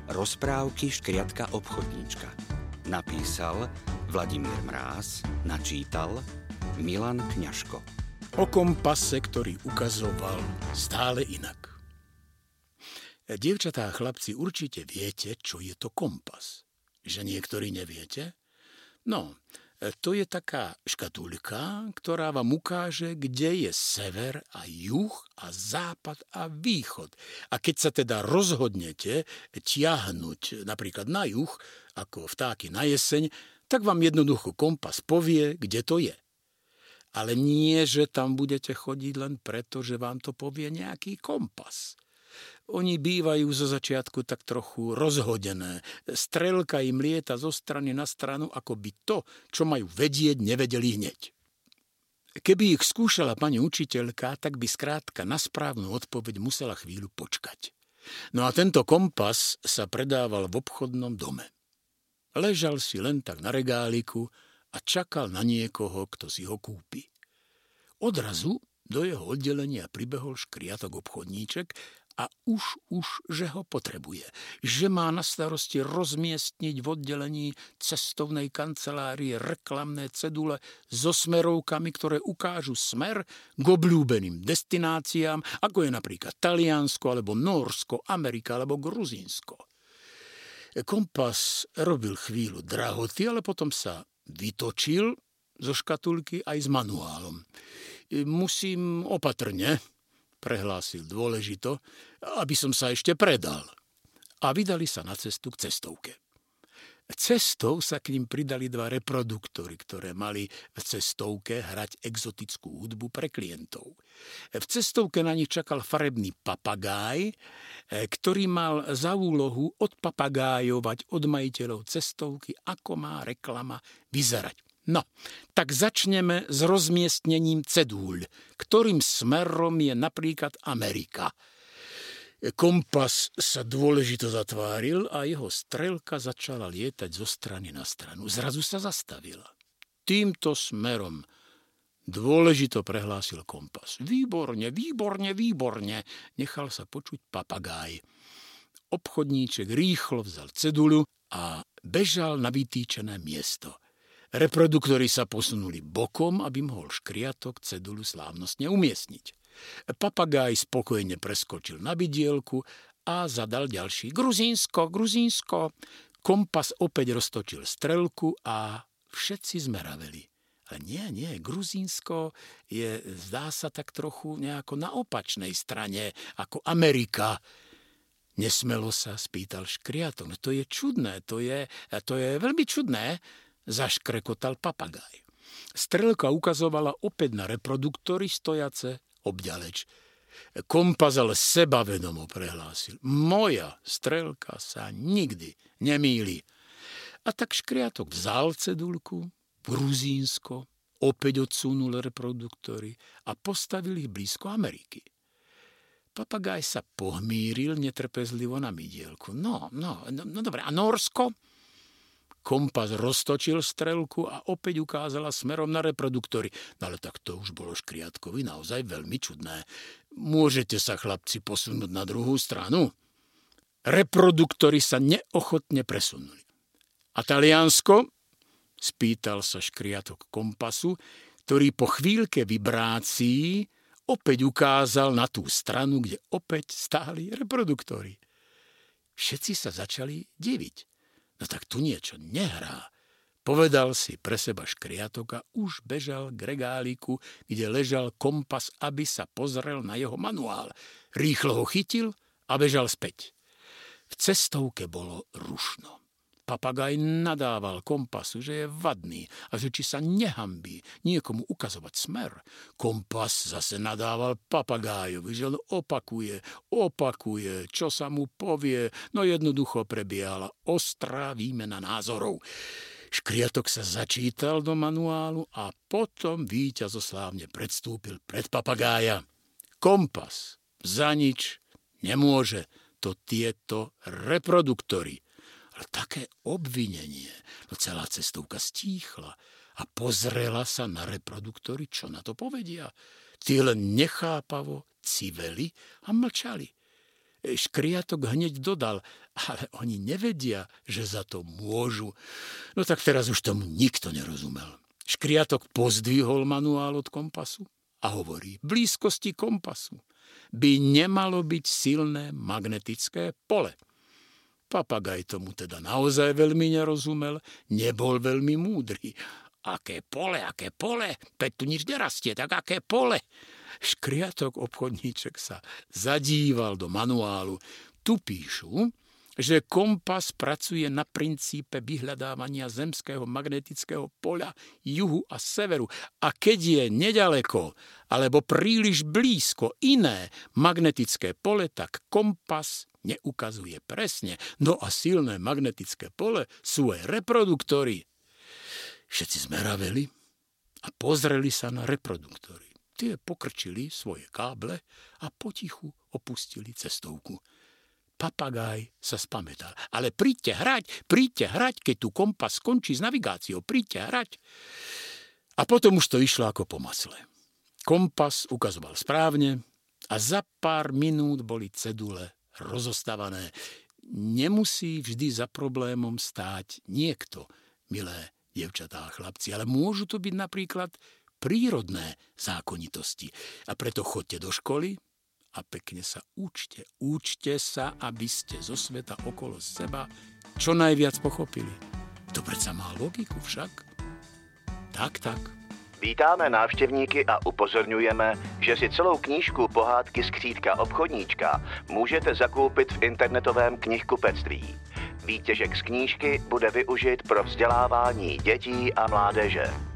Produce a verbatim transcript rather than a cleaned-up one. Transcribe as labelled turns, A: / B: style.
A: Rozprávky škriatka obchodníčka. Napísal Vladimír Mráz, načítal Milan Kňažko.
B: O kompase, ktorý ukazoval stále inak. Dievčatá a chlapci, určite viete, čo je to kompas. Že niektorí neviete? No, to je taká škatuľka, ktorá vám ukáže, kde je sever a juh a západ a východ. A keď sa teda rozhodnete tiahnuť napríklad na juh, ako vtáky na jeseň, tak vám jednoducho kompas povie, kde to je. Ale nie, že tam budete chodiť len preto, že vám to povie nejaký kompas. Oni bývajú zo začiatku tak trochu rozhodené. Strelka im lieta zo strany na stranu, ako by to, čo majú vedieť, nevedeli hneď. Keby ich skúšala pani učiteľka, tak by skrátka na správnu odpoveď musela chvíľu počkať. No a tento kompas sa predával v obchodnom dome. Ležal si len tak na regáliku a čakal na niekoho, kto si ho kúpi. Odrazu do jeho oddelenia pribehol škriatok obchodníček a už, už, že ho potrebuje. Že má na starosti rozmiestniť v oddelení cestovnej kancelárie reklamné cedule so smerovkami, ktoré ukážu smer k obľúbeným destináciám, ako je napríklad Taliansko, alebo Nórsko, Amerika, alebo Gruzínsko. Kompas robil chvíľu drahoty, ale potom sa vytočil zo škatulky aj s manuálom. Musím opatrne, prehlásil dôležito, aby som sa ešte predal. A vydali sa na cestu k cestovke. Cestou sa k ním pridali dva reproduktory, ktoré mali v cestovke hrať exotickú hudbu pre klientov. V cestovke na nich čakal farebný papagáj, ktorý mal za úlohu odpapagájovať od majiteľov cestovky, ako má reklama vyzerať. No, tak začneme s rozmiestnením cedúľ, ktorým smerom je napríklad Amerika. Kompas sa dôležito zatváril a jeho strelka začala lietať zo strany na stranu. Zrazu sa zastavila. Týmto smerom dôležito prehlásil kompas. Výborne, výborne, výborne, nechal sa počuť papagáj. Obchodníček rýchlo vzal ceduľu a bežal na vytýčené miesto. Reproduktory sa posunuli bokom, aby mohol škriatok cedulu slávnostne umiestniť. Papagáj spokojne preskočil na bidielku a zadal ďalší. Gruzínsko, Gruzínsko. Kompas opäť roztočil strelku a všetci zmeraveli. Ale nie, nie, Gruzínsko je, zdá sa, tak trochu nejako na opačnej strane, ako Amerika. Nesmelo sa spýtal škriatok. No to je čudné, to je, to je veľmi čudné, zaškrekotal papagáj. Strelka ukazovala opäť na reproduktory stojace obďaleč. Kompas ale sebavedomo prehlásil. Moja strelka sa nikdy nemýli. A tak škriatok vzal cedulku, Gruzínsko, opäť odsunul reproduktory a postavil ich blízko Ameriky. Papagáj sa pohmíril netrpezlivo na mydielku. No, no, no, no dobre, a Nórsko? Kompas roztočil strelku a opäť ukázala smerom na reproduktory. No ale tak to už bolo škriatkovi naozaj veľmi čudné. Môžete sa, chlapci, posunúť na druhú stranu? Reproduktory sa neochotne presunuli. A Taliansko? Spýtal sa škriatok kompasu, ktorý po chvíľke vibrácií opäť ukázal na tú stranu, kde opäť stáli reproduktory. Všetci sa začali diviť. No tak tu niečo nehrá. Povedal si pre seba škriatok a už bežal k regáliku, kde ležal kompas, aby sa pozrel na jeho manuál. Rýchlo ho chytil a bežal späť. V cestovke bolo rušno. Papagáj nadával kompasu, že je vadný a že či sa nehanbí niekomu ukazovať smer. Kompas zase nadával papagájovi, že on opakuje, opakuje, čo sa mu povie, no jednoducho prebiehala ostrá výmena názorov. Škriatok sa začítal do manuálu a potom víťazoslávne predstúpil pred papagája. Kompas za nič nemôže, to tieto reproduktory. Ale také obvinenie, no celá cestovka stíchla a pozrela sa na reproduktory, čo na to povedia. Tí len nechápavo civeli a mlčali. Škriatok hneď dodal, ale oni nevedia, že za to môžu. No tak teraz už tomu nikto nerozumel. Škriatok pozdvihol manuál od kompasu a hovorí, v blízkosti kompasu by nemalo byť silné magnetické pole. Papagaj tomu teda naozaj veľmi nerozumel, nebol veľmi múdry. Aké pole, aké pole? Veď tu nič nerastie, tak aké pole? Škriatok obchodníček sa zadíval do manuálu. Tu píšu, že kompas pracuje na princípe vyhľadávania zemského magnetického poľa juhu a severu. A keď je nedaleko alebo príliš blízko iné magnetické pole, tak kompas neukazuje presne. No a silné magnetické pole sú aj reproduktory. Všetci zmeraveli a pozreli sa na reproduktory. Tie pokrčili svoje káble a potichu opustili cestovku. Papagaj sa spamätal. Ale príďte hrať, príďte hrať, keď tu kompas skončí s navigáciou. Príďte hrať. A potom už to išlo ako po masle. Kompas ukazoval správne a za pár minút boli cedule rozostávané. Nemusí vždy za problémom stáť niekto, milé dievčatá a chlapci, ale môžu to byť napríklad prírodné zákonitosti. A preto choďte do školy a pekne sa učte. Učte sa, aby ste zo sveta okolo seba čo najviac pochopili. To predsa má logiku však. Tak, tak.
C: Vítáme návštěvníky a upozorňujeme, že si celou knížku Pohádky Skřítka obchodníčka můžete zakoupit v internetovém knihkupectví. Výtěžek z knížky bude využit pro vzdělávání dětí a mládeže.